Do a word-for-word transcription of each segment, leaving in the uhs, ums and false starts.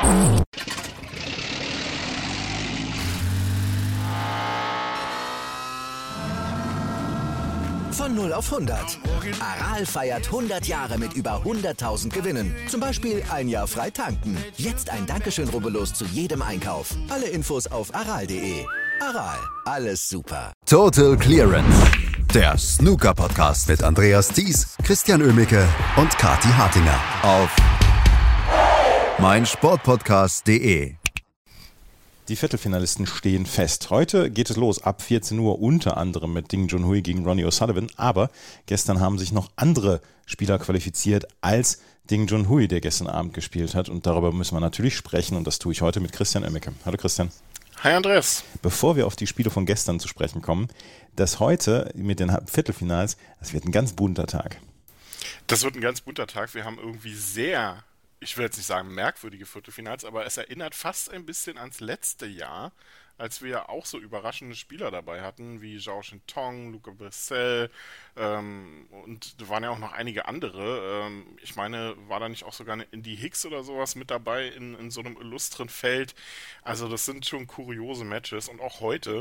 Von null auf hundert. Aral feiert hundert Jahre mit über hunderttausend Gewinnen. Zum Beispiel ein Jahr frei tanken. Jetzt ein Dankeschön, rubbellos zu jedem Einkauf. Alle Infos auf aral punkt de. Aral, alles super. Total Clearance. Der Snooker-Podcast mit Andreas Thies, Christian Oemicke und Kathi Hartinger auf meinsportpodcast punkt de. Die Viertelfinalisten stehen fest. Heute geht es los ab vierzehn Uhr, unter anderem mit Ding Junhui gegen Ronnie O'Sullivan. Aber gestern haben sich noch andere Spieler qualifiziert als Ding Junhui, der gestern Abend gespielt hat. Und darüber müssen wir natürlich sprechen. Und das tue ich heute mit Christian Oemicke. Hallo Christian. Hi Andreas. Bevor wir auf die Spiele von gestern zu sprechen kommen, das heute mit den Viertelfinals, das wird ein ganz bunter Tag. Das wird ein ganz bunter Tag. Wir haben irgendwie sehr... ich will jetzt nicht sagen merkwürdige Viertelfinals, aber es erinnert fast ein bisschen ans letzte Jahr, als wir ja auch so überraschende Spieler dabei hatten, wie Zhao Shintong, Luca Brissell ähm, und da waren ja auch noch einige andere. Ähm, ich meine, war da nicht auch sogar eine Indy Hicks oder sowas mit dabei in, in so einem illustren Feld? Also das sind schon kuriose Matches und auch heute,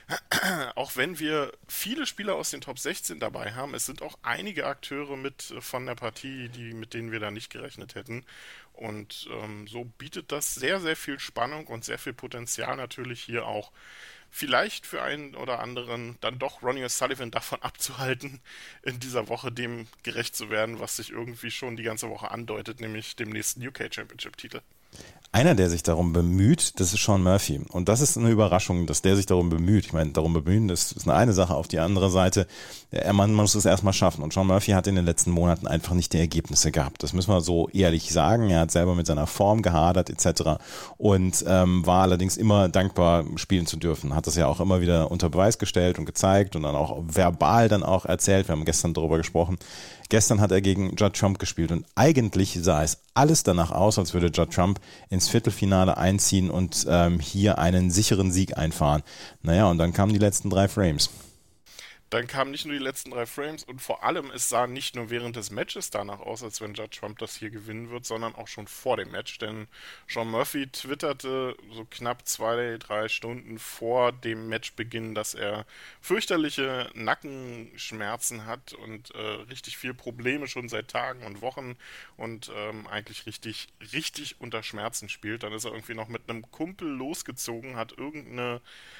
auch wenn wir viele Spieler aus den Top sechzehn dabei haben, es sind auch einige Akteure mit von der Partie, die mit denen wir da nicht gerechnet hätten. Und ähm, so bietet das sehr, sehr viel Spannung und sehr viel Potenzial natürlich hier auch vielleicht für einen oder anderen dann doch Ronnie O'Sullivan davon abzuhalten, in dieser Woche dem gerecht zu werden, was sich irgendwie schon die ganze Woche andeutet, nämlich dem nächsten U K Championship-Titel. Einer, der sich darum bemüht, das ist Sean Murphy. Und das ist eine Überraschung, dass der sich darum bemüht. Ich meine, darum bemühen, das ist eine, eine Sache. Auf die andere Seite, man, man muss es erstmal schaffen. Und Sean Murphy hat in den letzten Monaten einfach nicht die Ergebnisse gehabt. Das müssen wir so ehrlich sagen. Er hat selber mit seiner Form gehadert et cetera. Und ähm, war allerdings immer dankbar, spielen zu dürfen. Hat das ja auch immer wieder unter Beweis gestellt und gezeigt und dann auch verbal dann auch erzählt. Wir haben gestern darüber gesprochen. Gestern hat er gegen Judd Trump gespielt und eigentlich sah es alles danach aus, als würde Judd Trump ins Viertelfinale einziehen und ähm, hier einen sicheren Sieg einfahren. Naja, und dann kamen die letzten drei Frames. Dann kamen nicht nur die letzten drei Frames und vor allem, es sah nicht nur während des Matches danach aus, als wenn Judd Trump das hier gewinnen wird, sondern auch schon vor dem Match, denn Sean Murphy twitterte so knapp zwei, drei Stunden vor dem Matchbeginn, dass er fürchterliche Nackenschmerzen hat und äh, richtig viel Probleme schon seit Tagen und Wochen und ähm, eigentlich richtig, richtig unter Schmerzen spielt. Dann ist er irgendwie noch mit einem Kumpel losgezogen, hat irgendeine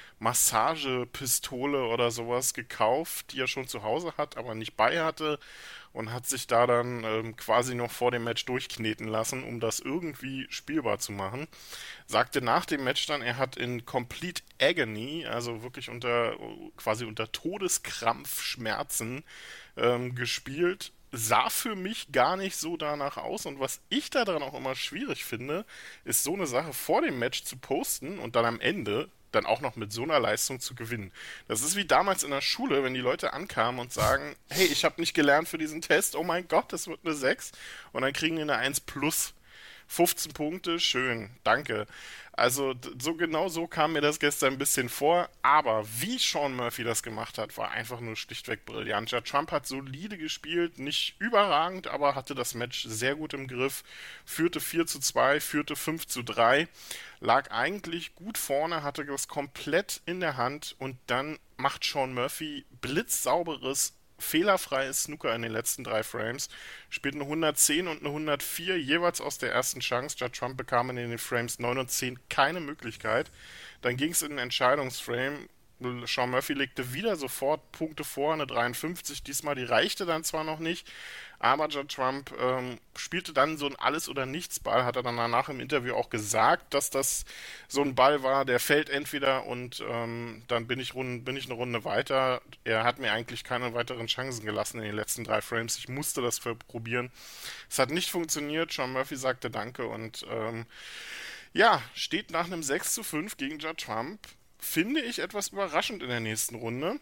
Massagepistole oder sowas gekauft, die er schon zu Hause hat, aber nicht bei hatte und hat sich da dann ähm, quasi noch vor dem Match durchkneten lassen, um das irgendwie spielbar zu machen. Sagte nach dem Match dann, er hat in Complete Agony, also wirklich unter quasi unter Todeskrampfschmerzen ähm, gespielt. Sah für mich gar nicht so danach aus und was ich da dran auch immer schwierig finde, ist so eine Sache vor dem Match zu posten und dann am Ende dann auch noch mit so einer Leistung zu gewinnen. Das ist wie damals in der Schule, wenn die Leute ankamen und sagen, hey, ich habe nicht gelernt für diesen Test, oh mein Gott, das wird eine sechs und dann kriegen die eine eins plus. fünfzehn Punkte, schön, danke. Also so genau so kam mir das gestern ein bisschen vor, aber wie Sean Murphy das gemacht hat, war einfach nur schlichtweg brillant. Ja, Trump hat solide gespielt, nicht überragend, aber hatte das Match sehr gut im Griff, führte vier zu zwei, führte fünf zu drei, lag eigentlich gut vorne, hatte das komplett in der Hand und dann macht Sean Murphy blitzsauberes fehlerfreies Snooker in den letzten drei Frames, spielt eine hundertzehn und eine hundertvier jeweils aus der ersten Chance. Judd Trump bekam in den Frames neun und zehn keine Möglichkeit. Dann ging es in den Entscheidungsframe. Sean Murphy legte wieder sofort Punkte vor, eine dreiundfünfzig. Diesmal, die reichte dann zwar noch nicht, aber Judd Trump ähm, spielte dann so ein Alles-oder-Nichts-Ball, hat er dann danach im Interview auch gesagt, dass das so ein Ball war, der fällt entweder und ähm, dann bin ich, rund, bin ich eine Runde weiter. Er hat mir eigentlich keine weiteren Chancen gelassen in den letzten drei Frames. Ich musste das probieren. Es hat nicht funktioniert. Sean Murphy sagte Danke und ähm, ja, steht nach einem sechs zu fünf gegen Judd Trump, finde ich etwas überraschend in der nächsten Runde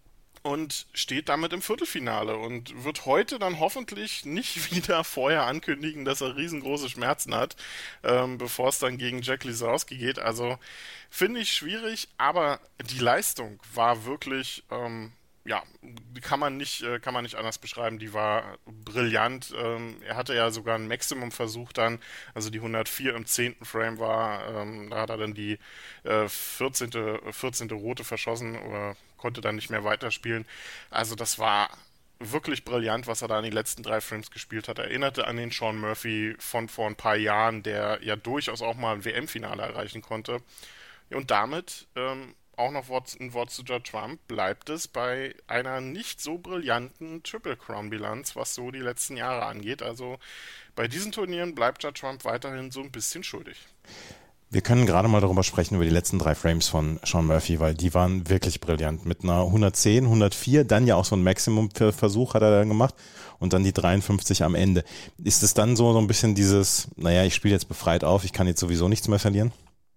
und steht damit im Viertelfinale und wird heute dann hoffentlich nicht wieder vorher ankündigen, dass er riesengroße Schmerzen hat, ähm, bevor es dann gegen Jack Lisowski geht. Also finde ich schwierig, aber die Leistung war wirklich ähm, ja, kann man nicht, äh, kann man nicht anders beschreiben. Die war brillant. Ähm, er hatte ja sogar einen Maximum-Versuch dann, also die hundertvier im zehnten Frame war, ähm, da hat er dann die äh, vierzehnte. vierzehnte rote verschossen oder konnte dann nicht mehr weiterspielen. Also das war wirklich brillant, was er da in den letzten drei Frames gespielt hat. Erinnerte an den Sean Murphy von vor ein paar Jahren, der ja durchaus auch mal ein W M-Finale erreichen konnte. Und damit ähm, auch noch Wort, ein Wort zu Judd Trump, bleibt es bei einer nicht so brillanten Triple Crown-Bilanz, was so die letzten Jahre angeht. Also bei diesen Turnieren bleibt Judd Trump weiterhin so ein bisschen schuldig. Wir können gerade mal darüber sprechen, über die letzten drei Frames von Sean Murphy, weil die waren wirklich brillant. Mit einer hundertzehn, hundertvier, dann ja auch so ein Maximum-Versuch hat er dann gemacht und dann die dreiundfünfzig am Ende. Ist es dann so, so ein bisschen dieses, naja, ich spiele jetzt befreit auf, ich kann jetzt sowieso nichts mehr verlieren?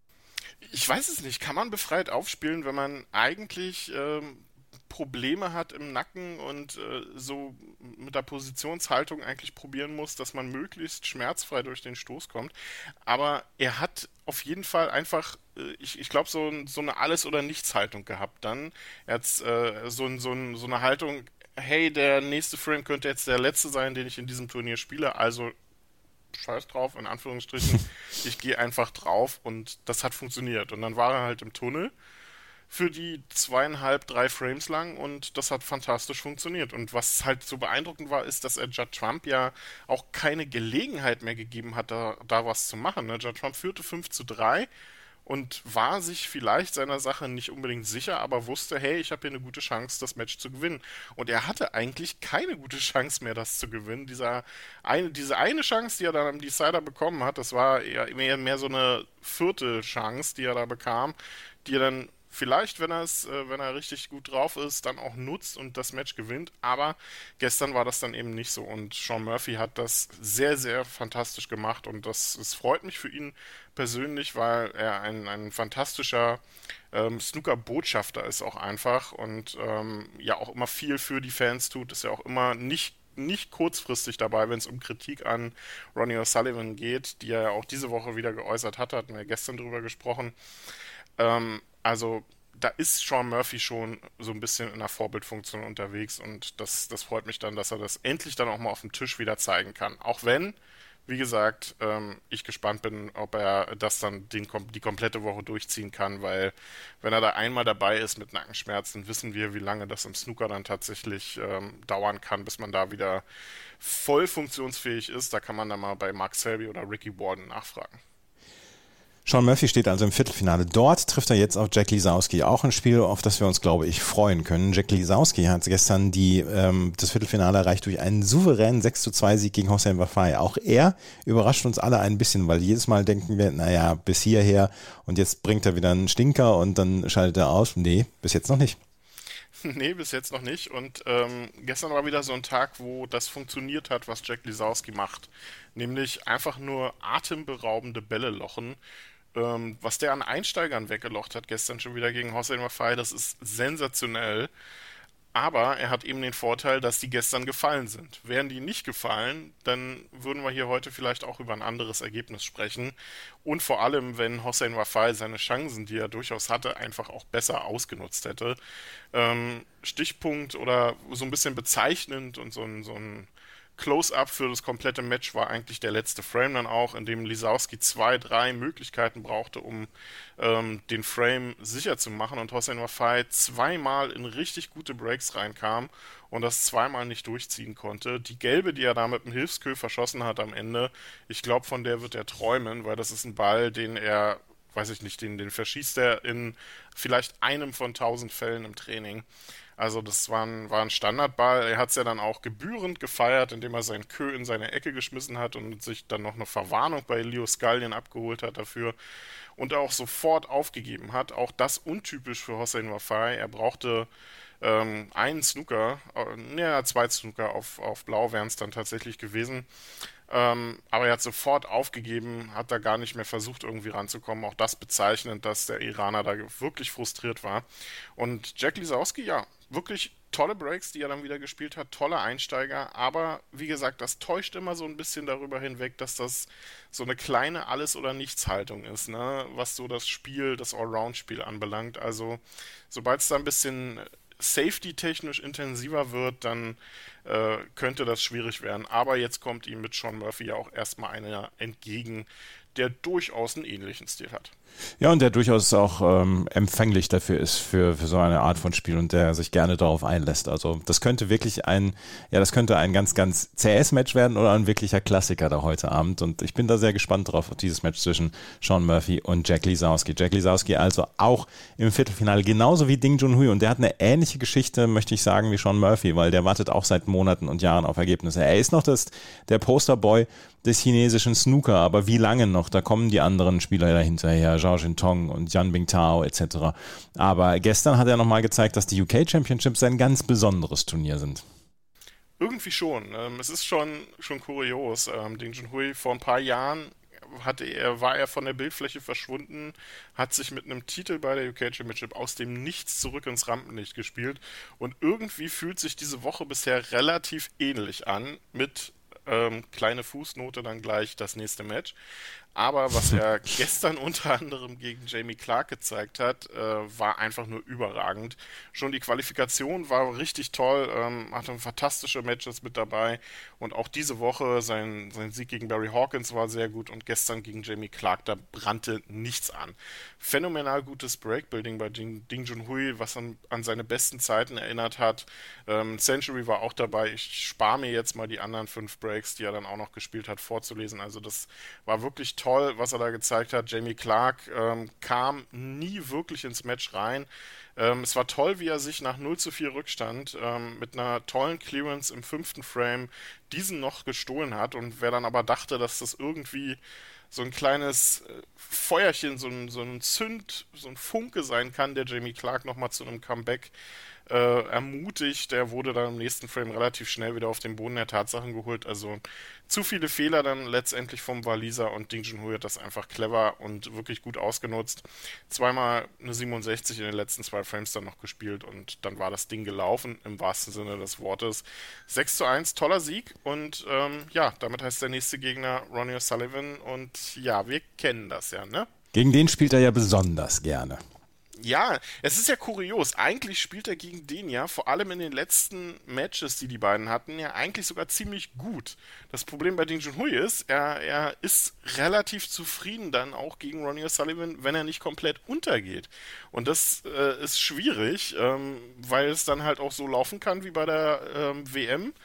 Ich weiß es nicht. Kann man befreit aufspielen, wenn man eigentlich ähm, Probleme hat im Nacken und äh, so mit der Positionshaltung eigentlich probieren muss, dass man möglichst schmerzfrei durch den Stoß kommt. Aber er hat auf jeden Fall einfach, äh, ich, ich glaube, so, so eine Alles- oder Nichts-Haltung gehabt dann. Er hat äh, so, so, so eine Haltung, hey, der nächste Frame könnte jetzt der letzte sein, den ich in diesem Turnier spiele, also scheiß drauf, in Anführungsstrichen, ich gehe einfach drauf und das hat funktioniert. Und dann war er halt im Tunnel für die zweieinhalb, drei Frames lang und das hat fantastisch funktioniert. Und was halt so beeindruckend war, ist, dass er Judd Trump ja auch keine Gelegenheit mehr gegeben hat, da, da was zu machen. Ne? Judd Trump führte fünf zu drei und war sich vielleicht seiner Sache nicht unbedingt sicher, aber wusste, hey, ich habe hier eine gute Chance, das Match zu gewinnen. Und er hatte eigentlich keine gute Chance mehr, das zu gewinnen. Dieser eine, diese eine Chance, die er dann am Decider bekommen hat, das war eher mehr, mehr so eine Viertelchance, die er da bekam, die er dann vielleicht, wenn er es, äh, wenn er richtig gut drauf ist, dann auch nutzt und das Match gewinnt. Aber gestern war das dann eben nicht so. Und Sean Murphy hat das sehr, sehr fantastisch gemacht. Und das, es freut mich für ihn persönlich, weil er ein, ein fantastischer ähm, Snooker-Botschafter ist auch einfach. Und ähm, ja auch immer viel für die Fans tut. Ist ja auch immer nicht nicht kurzfristig dabei, wenn es um Kritik an Ronnie O'Sullivan geht, die er ja auch diese Woche wieder geäußert hat, hatten wir gestern drüber gesprochen. Ähm, also da ist Sean Murphy schon so ein bisschen in einer Vorbildfunktion unterwegs und das, das freut mich dann, dass er das endlich dann auch mal auf dem Tisch wieder zeigen kann. Auch wenn, wie gesagt, ähm, ich gespannt bin, ob er das dann den, die komplette Woche durchziehen kann, weil wenn er da einmal dabei ist mit Nackenschmerzen, wissen wir, wie lange das im Snooker dann tatsächlich ähm, dauern kann, bis man da wieder voll funktionsfähig ist. Da kann man dann mal bei Mark Selby oder Ricky Warden nachfragen. Sean Murphy steht also im Viertelfinale. Dort trifft er jetzt auf Jack Lisowski. Auch ein Spiel, auf das wir uns, glaube ich, freuen können. Jack Lisowski hat gestern die, ähm, das Viertelfinale erreicht durch einen souveränen sechs zu zwei Sieg gegen Hossein Vafaei. Auch er überrascht uns alle ein bisschen, weil jedes Mal denken wir, naja, bis hierher und jetzt bringt er wieder einen Stinker und dann schaltet er aus. Nee, bis jetzt noch nicht. Nee, bis jetzt noch nicht. Und ähm, gestern war wieder so ein Tag, wo das funktioniert hat, was Jack Lisowski macht. Nämlich einfach nur atemberaubende Bälle lochen. Ähm, was der an Einsteigern weggelocht hat gestern schon wieder gegen Hossein Vafaei, das ist sensationell. Aber er hat eben den Vorteil, dass die gestern gefallen sind. Wären die nicht gefallen, dann würden wir hier heute vielleicht auch über ein anderes Ergebnis sprechen. Und vor allem, wenn Hossein Vafaei seine Chancen, die er durchaus hatte, einfach auch besser ausgenutzt hätte. Ähm, Stichpunkt oder so ein bisschen bezeichnend und so ein, so ein Close-up für das komplette Match war eigentlich der letzte Frame dann auch, in dem Lisowski zwei, drei Möglichkeiten brauchte, um ähm, den Frame sicher zu machen und Hossein Vafaei zweimal in richtig gute Breaks reinkam und das zweimal nicht durchziehen konnte. Die gelbe, die er da mit dem Hilfskö verschossen hat am Ende, ich glaube, von der wird er träumen, weil das ist ein Ball, den er, weiß ich nicht, den, den verschießt er in vielleicht einem von tausend Fällen im Training. Also das war ein, war ein Standardball. Er hat es ja dann auch gebührend gefeiert, indem er seinen Kö in seine Ecke geschmissen hat und sich dann noch eine Verwarnung bei Leo Scullion abgeholt hat dafür und auch sofort aufgegeben hat. Auch das untypisch für Hossein Vafaei. Er brauchte ähm, einen Snooker, äh, ne, zwei Snooker auf, auf Blau wären es dann tatsächlich gewesen. Ähm, aber er hat sofort aufgegeben, hat da gar nicht mehr versucht, irgendwie ranzukommen. Auch das bezeichnend, dass der Iraner da wirklich frustriert war. Und Jack Lisowski, ja, wirklich tolle Breaks, die er dann wieder gespielt hat, tolle Einsteiger, aber wie gesagt, das täuscht immer so ein bisschen darüber hinweg, dass das so eine kleine Alles-oder-Nichts-Haltung ist, ne? Was so das Spiel, das Allround-Spiel anbelangt. Also sobald es da ein bisschen safety-technisch intensiver wird, dann äh, könnte das schwierig werden. Aber jetzt kommt ihm mit Sean Murphy ja auch erstmal einer entgegen, der durchaus einen ähnlichen Stil hat. Ja, und der durchaus auch ähm, empfänglich dafür ist, für, für so eine Art von Spiel und der sich gerne darauf einlässt. Also das könnte wirklich ein, ja, das könnte ein ganz, ganz zähes Match werden oder ein wirklicher Klassiker da heute Abend. Und ich bin da sehr gespannt drauf, auf dieses Match zwischen Sean Murphy und Jack Lisowski. Jack Lisowski also auch im Viertelfinale, genauso wie Ding Junhui. Und der hat eine ähnliche Geschichte, möchte ich sagen, wie Sean Murphy, weil der wartet auch seit Monaten und Jahren auf Ergebnisse. Er ist noch das, der Posterboy des chinesischen Snooker, aber wie lange noch? Da kommen die anderen Spieler dahinterher, Zhao Jintong und Yan Bingtao et cetera. Aber gestern hat er nochmal gezeigt, dass die U K Championships ein ganz besonderes Turnier sind. Irgendwie schon. Ähm, es ist schon, schon kurios. Ähm, Ding Junhui vor ein paar Jahren hatte er, war er von der Bildfläche verschwunden, hat sich mit einem Titel bei der U K Championship aus dem Nichts zurück ins Rampenlicht gespielt und irgendwie fühlt sich diese Woche bisher relativ ähnlich an mit Ähm, kleine Fußnote, dann gleich das nächste Match. Aber was er gestern unter anderem gegen Jamie Clark gezeigt hat, äh, war einfach nur überragend. Schon die Qualifikation war richtig toll, ähm, hatte fantastische Matches mit dabei und auch diese Woche sein, sein Sieg gegen Barry Hawkins war sehr gut und gestern gegen Jamie Clark, da brannte nichts an. Phänomenal gutes Breakbuilding bei Ding, Ding Junhui, was an, an seine besten Zeiten erinnert hat. Ähm, Century war auch dabei. Ich spare mir jetzt mal die anderen fünf Breaks, die er dann auch noch gespielt hat, vorzulesen. Also das war wirklich toll. Toll, was er da gezeigt hat. Jamie Clark ähm, kam nie wirklich ins Match rein. Ähm, es war toll, wie er sich nach null zu vier Rückstand ähm, mit einer tollen Clearance im fünften Frame diesen noch gestohlen hat. Und wer dann aber dachte, dass das irgendwie so ein kleines äh, Feuerchen, so ein, so ein Zünd, so ein Funke sein kann, der Jamie Clark nochmal zu einem Comeback äh, ermutigt, der wurde dann im nächsten Frame relativ schnell wieder auf den Boden der Tatsachen geholt. Also zu viele Fehler dann letztendlich vom Waliser und Ding Junhui hat das einfach clever und wirklich gut ausgenutzt. Zweimal eine siebenundsechzig in den letzten zwei Frames dann noch gespielt und dann war das Ding gelaufen, im wahrsten Sinne des Wortes. sechs zu eins, toller Sieg und ähm, ja, damit heißt der nächste Gegner Ronnie O'Sullivan und ja, wir kennen das ja, ne? Gegen den spielt er ja besonders gerne. Ja, es ist ja kurios. Eigentlich spielt er gegen den ja, vor allem in den letzten Matches, die die beiden hatten, ja eigentlich sogar ziemlich gut. Das Problem bei Ding Junhui ist, er, er ist relativ zufrieden dann auch gegen Ronnie O'Sullivan, wenn er nicht komplett untergeht. Und das äh, ist schwierig, ähm, weil es dann halt auch so laufen kann wie bei der ähm, W M.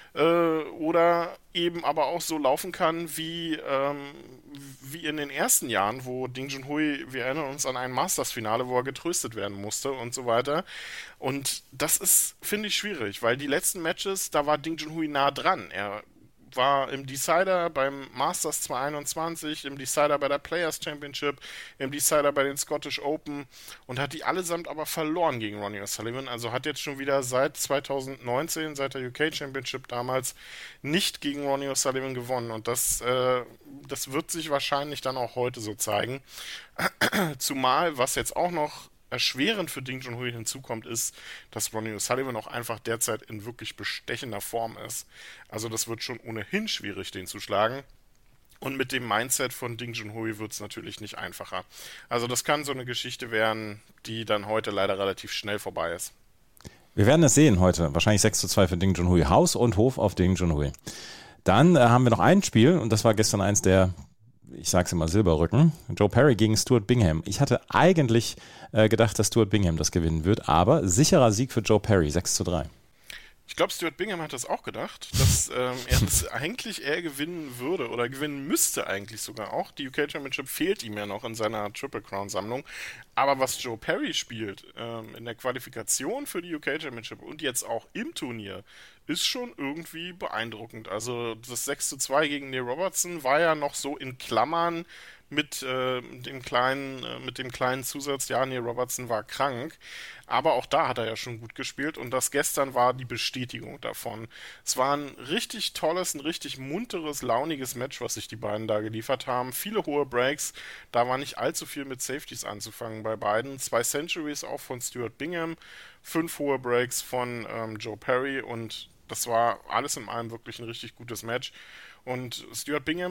Oder eben aber auch so laufen kann wie, ähm, wie in den ersten Jahren, wo Ding Junhui, wir erinnern uns an ein Masters-Finale, wo er getröstet werden musste und so weiter. Und das ist, finde ich, schwierig, weil die letzten Matches, da war Ding Junhui nah dran. Er war im Decider beim Masters zweihunderteinundzwanzig, im Decider bei der Players Championship, im Decider bei den Scottish Open und hat die allesamt aber verloren gegen Ronnie O'Sullivan. Also hat jetzt schon wieder seit zweitausendneunzehn, seit der U K Championship damals, nicht gegen Ronnie O'Sullivan gewonnen. Und das, äh, das wird sich wahrscheinlich dann auch heute so zeigen. Zumal, was jetzt auch noch erschwerend für Ding Junhui hinzukommt, ist, dass Ronnie O'Sullivan auch einfach derzeit in wirklich bestechender Form ist. Also das wird schon ohnehin schwierig, den zu schlagen. Und mit dem Mindset von Ding Junhui wird es natürlich nicht einfacher. Also das kann so eine Geschichte werden, die dann heute leider relativ schnell vorbei ist. Wir werden es sehen heute. Wahrscheinlich sechs zu zwei für Ding Junhui. Haus und Hof auf Ding Junhui. Dann äh, haben wir noch ein Spiel und das war gestern eins der, ich sag's immer, Silberrücken. Joe Perry gegen Stuart Bingham. Ich hatte eigentlich äh, gedacht, dass Stuart Bingham das gewinnen wird, aber sicherer Sieg für Joe Perry, sechs zu drei. Ich glaube, Stuart Bingham hat das auch gedacht, dass ähm, er das eigentlich eher gewinnen würde oder gewinnen müsste eigentlich sogar auch. Die U K Championship fehlt ihm ja noch in seiner Triple Crown Sammlung. Aber was Joe Perry spielt ähm, in der Qualifikation für die U K Championship und jetzt auch im Turnier, ist schon irgendwie beeindruckend. Also das sechs zu zwei gegen Neil Robertson war ja noch so in Klammern mit äh, dem kleinen äh, mit dem kleinen Zusatz, ja, Neil Robertson war krank, aber auch da hat er ja schon gut gespielt und das gestern war die Bestätigung davon. Es war ein richtig tolles, ein richtig munteres, launiges Match, was sich die beiden da geliefert haben. Viele hohe Breaks, da war nicht allzu viel mit Safeties anzufangen bei beiden. Zwei Centuries auch von Stuart Bingham, fünf hohe Breaks von ähm, Joe Perry und das war alles in allem wirklich ein richtig gutes Match. Und Stuart Bingham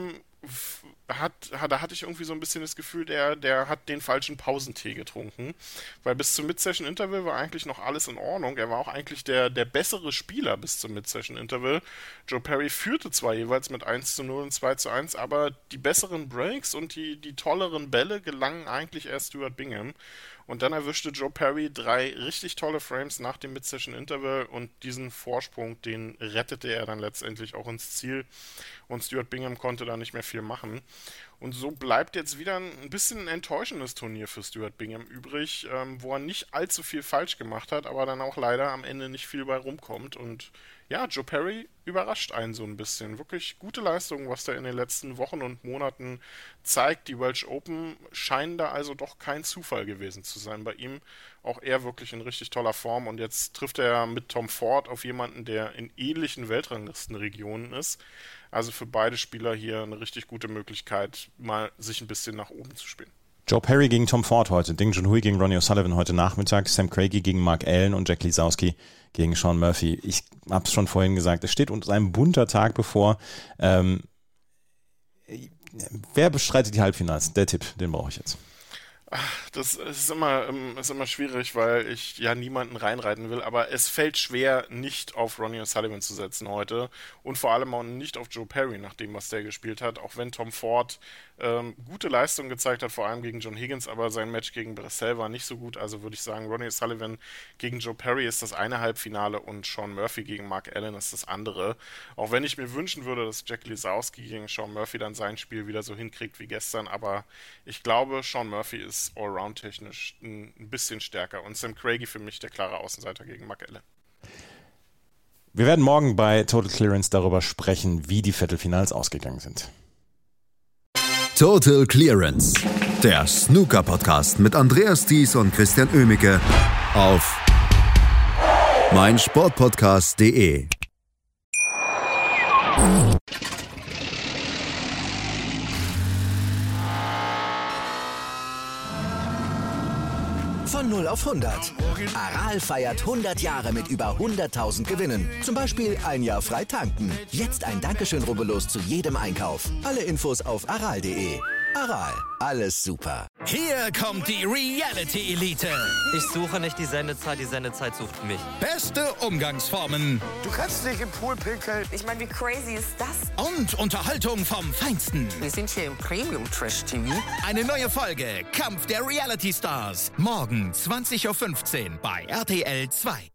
hat, hat, da hatte ich irgendwie so ein bisschen das Gefühl, der, der hat den falschen Pausentee getrunken, weil bis zum Mid-Session-Interval war eigentlich noch alles in Ordnung. Er war auch eigentlich der, der bessere Spieler bis zum Mid-Session-Interval. Joe Perry führte zwar jeweils mit eins zu null und zwei zu eins, aber die besseren Breaks und die, die tolleren Bälle gelangen eigentlich erst Stuart Bingham. Und dann erwischte Joe Perry drei richtig tolle Frames nach dem Mid-Session-Interval und diesen Vorsprung, den rettete er dann letztendlich auch ins Ziel und Stuart Bingham konnte da nicht mehr viel machen. Und so bleibt jetzt wieder ein bisschen ein enttäuschendes Turnier für Stuart Bingham übrig, ähm, wo er nicht allzu viel falsch gemacht hat, aber dann auch leider am Ende nicht viel bei rumkommt. Und ja, Joe Perry überrascht einen so ein bisschen. Wirklich gute Leistung, was er in den letzten Wochen und Monaten zeigt. Die Welsh Open scheinen da also doch kein Zufall gewesen zu sein bei ihm. Auch er wirklich in richtig toller Form. Und jetzt trifft er mit Tom Ford auf jemanden, der in ähnlichen Weltranglistenregionen ist. Also für beide Spieler hier eine richtig gute Möglichkeit, mal sich ein bisschen nach oben zu spielen. Joe Perry gegen Tom Ford heute, Ding Junhui gegen Ronnie O'Sullivan heute Nachmittag, Sam Craigie gegen Mark Allen und Jack Lisowski gegen Sean Murphy. Ich habe es schon vorhin gesagt, es steht uns ein bunter Tag bevor. Ähm, wer bestreitet die Halbfinals? Der Tipp, den brauche ich jetzt. Das ist immer, ist immer schwierig, weil ich ja niemanden reinreiten will, aber es fällt schwer, nicht auf Ronnie O'Sullivan zu setzen heute und vor allem auch nicht auf Joe Perry, nach dem, was der gespielt hat, auch wenn Tom Ford ähm, gute Leistung gezeigt hat, vor allem gegen John Higgins, aber sein Match gegen Bressel war nicht so gut, also würde ich sagen, Ronnie O'Sullivan gegen Joe Perry ist das eine Halbfinale und Sean Murphy gegen Mark Allen ist das andere, auch wenn ich mir wünschen würde, dass Jack Lisowski gegen Sean Murphy dann sein Spiel wieder so hinkriegt wie gestern, aber ich glaube, Sean Murphy ist allround-technisch ein bisschen stärker. Und Sam Craigie für mich der klare Außenseiter gegen Mark Allen. Wir werden morgen bei Total Clearance darüber sprechen, wie die Viertelfinals ausgegangen sind. Total Clearance, der Snooker-Podcast mit Andreas Thies und Christian Oemicke auf meinsportpodcast punkt de. Von null auf hundert. Aral feiert hundert Jahre mit über hunderttausend Gewinnen. Zum Beispiel ein Jahr frei tanken. Jetzt ein Dankeschön, rubbellos zu jedem Einkauf. Alle Infos auf aral punkt de. Aral, alles super. Hier kommt die Reality Elite. Ich suche nicht die Sendezeit, die Sendezeit sucht mich. Beste Umgangsformen. Du kannst nicht im Pool pinkeln. Ich meine, wie crazy ist das? Und Unterhaltung vom Feinsten. Wir sind hier im Premium-Trash-T V. Eine neue Folge Kampf der Reality Stars. Morgen zwanzig Uhr fünfzehn bei R T L zwei.